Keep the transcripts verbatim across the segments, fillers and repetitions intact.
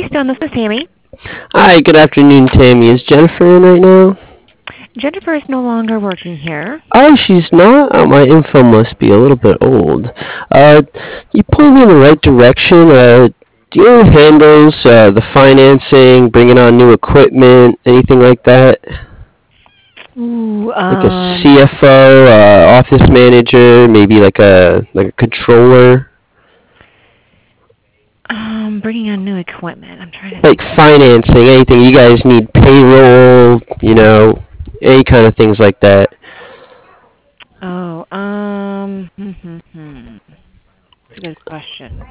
Keystone, this is Tammy. Hi, good afternoon, Tammy. Is Jennifer in right now? Jennifer is no longer working here. Oh, she's not? Oh, my info must be a little bit old. Uh, you pulled me in the right direction. Uh, do you handles uh, the financing, bringing on new equipment, anything like that? Ooh, Like a um, C F O, uh, office manager, maybe like a like a controller, um, bringing on new equipment. I'm trying to like think of. financing, anything. You guys need payroll, you know, any kind of things like that. Oh, um, hmm, hmm, hmm. That's a good question.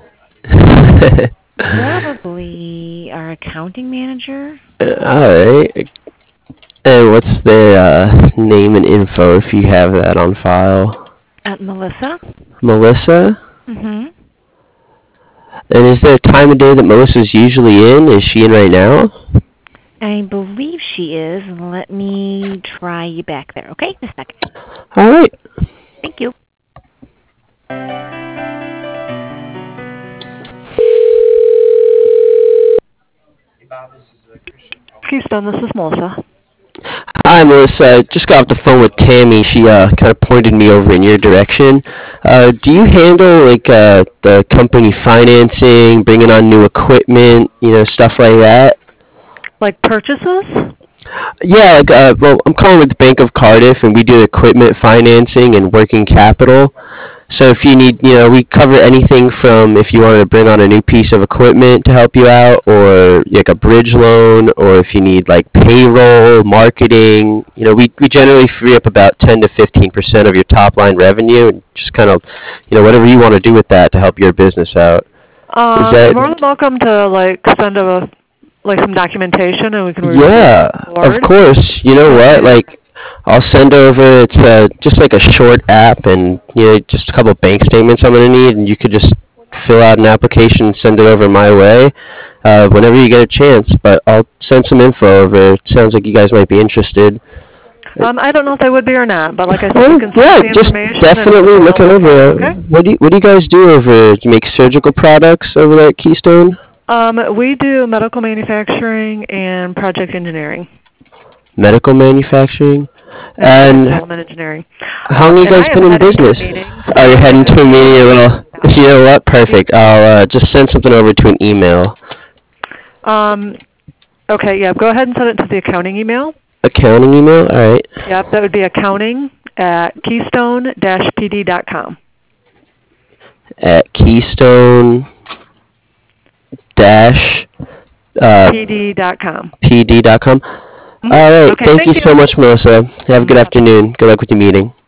Probably our accounting manager, Alright. And what's their uh, name and info if you have that on file? uh, Melissa. Melissa? Mm-hmm. And is there a time of day that Melissa's usually in? Is she in right now? I believe she is. Let me try you back there, okay? Just a second. Alright. Thank you. Keystone, this is Melissa. Hi, Melissa. I just got off the phone with Tammy. She uh, kind of pointed me over in your direction. Uh, do you handle like uh, the company financing, bringing on new equipment, you know, stuff like that? Like purchases? Yeah, like, uh, well, I'm calling with the Bank of Cardiff, and we do equipment financing and working capital. So if you need, you know, we cover anything from if you wanted to bring on a new piece of equipment to help you out, or like a bridge loan, or if you need like payroll, marketing. You know, we, we generally free up about ten to fifteen percent of your top line revenue, and just kind of, you know, whatever you want to do with that to help your business out. Is Um, you're that? more than welcome to like send a like some documentation, and we can review it Yeah, going of forward. course. You know what? Okay. Like, I'll send over. It's uh, just like a short app, and you know, just a couple bank statements I'm gonna need, and you could just fill out an application and send it over my way uh, whenever you get a chance. But I'll send some info over. It sounds like you guys might be interested. Uh, Um, I don't know if they would be or not, but like I said, you Well, can send us yeah, the just information, and definitely we'll look it look over. at it. Uh, Okay. What do you, what do you guys do over? Do you make surgical products over there at Keystone? Um, we do medical manufacturing and project engineering Medical manufacturing, and product and development engineering. how long Um, you and guys I am been in heading to a business? meeting, Oh, you're so heading if to a you meeting. A little. yeah. You know what? Perfect. I'll uh, just send something over to an email. Um, okay, yeah, go ahead and send it to the accounting email. Accounting email. All right. Yep, that would be accounting at keystone dash p d dot com. At Keystone dash uh, p d dot com. P D dot com. Mm-hmm. All right. Okay, Thank you thank so you. much, Melissa. Have a good Mm, bye-bye. afternoon. Good luck with your meeting.